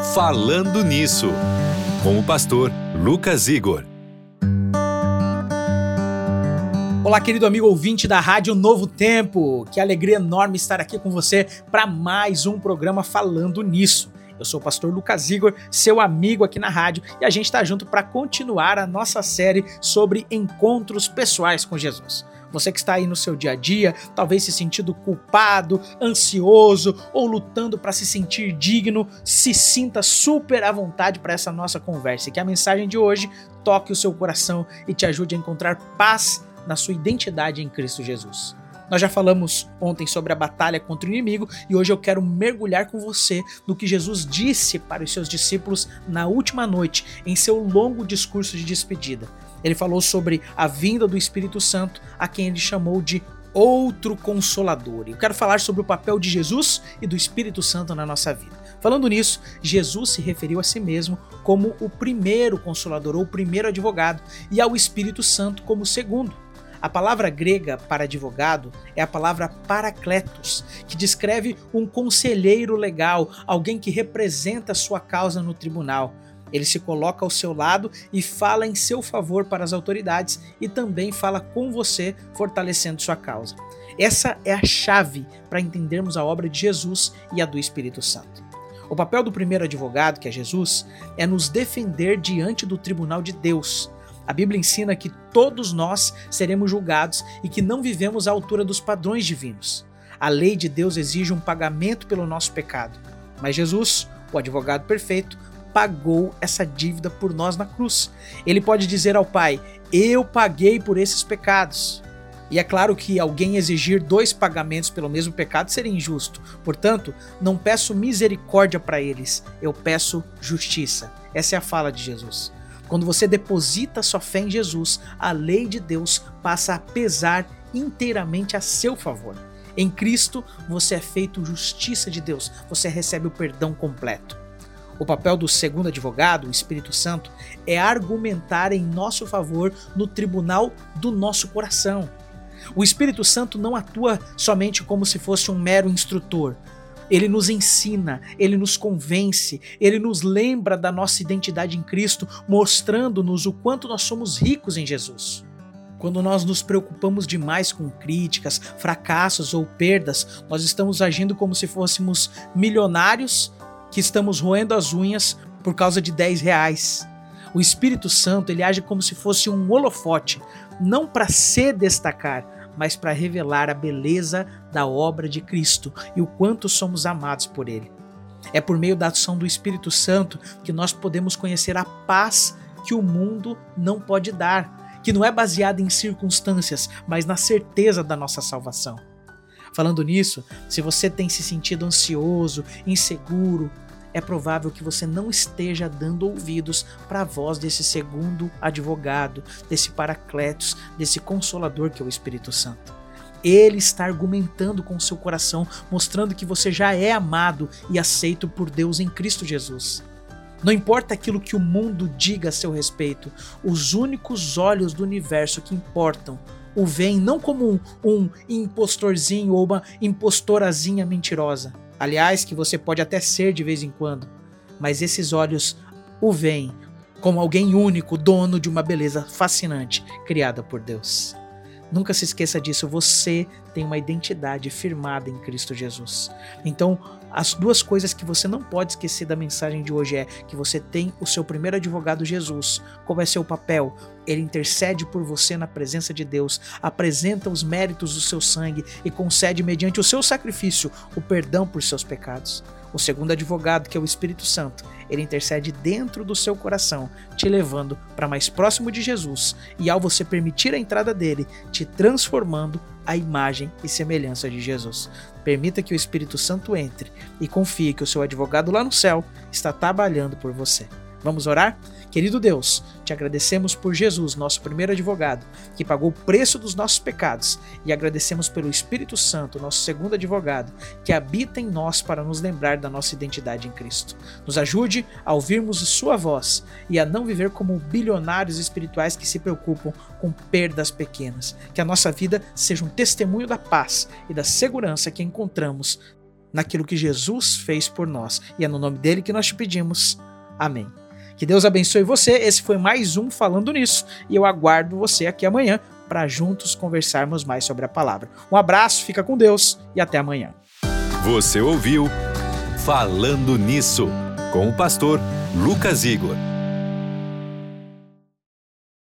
Falando Nisso, com o pastor Lucas Igor. Olá, querido amigo ouvinte da Rádio Novo Tempo. Que alegria enorme estar aqui com você para mais um programa Falando Nisso. Eu sou o pastor Lucas Igor, seu amigo aqui na rádio, e a gente está junto para continuar a nossa série sobre encontros pessoais com Jesus. Você que está aí no seu dia a dia, talvez se sentindo culpado, ansioso ou lutando para se sentir digno, se sinta super à vontade para essa nossa conversa. E que a mensagem de hoje toque o seu coração e te ajude a encontrar paz na sua identidade em Cristo Jesus. Nós já falamos ontem sobre a batalha contra o inimigo e hoje eu quero mergulhar com você no que Jesus disse para os seus discípulos na última noite, em seu longo discurso de despedida. Ele falou sobre a vinda do Espírito Santo, a quem ele chamou de outro Consolador. E eu quero falar sobre o papel de Jesus e do Espírito Santo na nossa vida. Falando nisso, Jesus se referiu a si mesmo como o primeiro Consolador ou o primeiro advogado e ao Espírito Santo como o segundo. A palavra grega para advogado é a palavra parakletos, que descreve um conselheiro legal, alguém que representa a sua causa no tribunal. Ele se coloca ao seu lado e fala em seu favor para as autoridades e também fala com você, fortalecendo sua causa. Essa é a chave para entendermos a obra de Jesus e a do Espírito Santo. O papel do primeiro advogado, que é Jesus, é nos defender diante do tribunal de Deus. A Bíblia ensina que todos nós seremos julgados e que não vivemos à altura dos padrões divinos. A lei de Deus exige um pagamento pelo nosso pecado, mas Jesus, o advogado perfeito, pagou essa dívida por nós na cruz. Ele pode dizer ao Pai: eu paguei por esses pecados. E é claro que alguém exigir 2 pagamentos pelo mesmo pecado seria injusto. Portanto, não peço misericórdia para eles, eu peço justiça. Essa é a fala de Jesus. Quando você deposita sua fé em Jesus, a lei de Deus passa a pesar inteiramente a seu favor. Em Cristo, você é feito justiça de Deus, você recebe o perdão completo. O papel do segundo advogado, o Espírito Santo, é argumentar em nosso favor no tribunal do nosso coração. O Espírito Santo não atua somente como se fosse um mero instrutor. Ele nos ensina, ele nos convence, ele nos lembra da nossa identidade em Cristo, mostrando-nos o quanto nós somos ricos em Jesus. Quando nós nos preocupamos demais com críticas, fracassos ou perdas, nós estamos agindo como se fôssemos milionários que estamos roendo as unhas por causa de R$10. O Espírito Santo, ele age como se fosse um holofote, não para se destacar, mas para revelar a beleza da obra de Cristo e o quanto somos amados por Ele. É por meio da ação do Espírito Santo que nós podemos conhecer a paz que o mundo não pode dar, que não é baseada em circunstâncias, mas na certeza da nossa salvação. Falando nisso, se você tem se sentido ansioso, inseguro, é provável que você não esteja dando ouvidos para a voz desse segundo advogado, desse paracletos, desse consolador que é o Espírito Santo. Ele está argumentando com o seu coração, mostrando que você já é amado e aceito por Deus em Cristo Jesus. Não importa aquilo que o mundo diga a seu respeito, os únicos olhos do universo que importam o veem não como um impostorzinho ou uma impostorazinha mentirosa. Aliás, que você pode até ser de vez em quando, mas esses olhos o veem como alguém único, dono de uma beleza fascinante, criada por Deus. Nunca se esqueça disso, você tem uma identidade firmada em Cristo Jesus. Então, as 2 coisas que você não pode esquecer da mensagem de hoje é que você tem o seu primeiro advogado Jesus. Qual é seu papel? Ele intercede por você na presença de Deus, apresenta os méritos do seu sangue e concede mediante o seu sacrifício o perdão por seus pecados. O segundo advogado, que é o Espírito Santo, ele intercede dentro do seu coração, te levando para mais próximo de Jesus e ao você permitir a entrada dele, te transformando à imagem e semelhança de Jesus. Permita que o Espírito Santo entre e confie que o seu advogado lá no céu está trabalhando por você. Vamos orar? Querido Deus, te agradecemos por Jesus, nosso primeiro advogado, que pagou o preço dos nossos pecados, e agradecemos pelo Espírito Santo, nosso segundo advogado, que habita em nós para nos lembrar da nossa identidade em Cristo. Nos ajude a ouvirmos sua voz e a não viver como bilionários espirituais que se preocupam com perdas pequenas. Que a nossa vida seja um testemunho da paz e da segurança que encontramos naquilo que Jesus fez por nós. E é no nome dele que nós te pedimos. Amém. Que Deus abençoe você. Esse foi mais um Falando Nisso. E eu aguardo você aqui amanhã para juntos conversarmos mais sobre a palavra. Um abraço, fica com Deus e até amanhã. Você ouviu Falando Nisso, com o pastor Lucas Igor.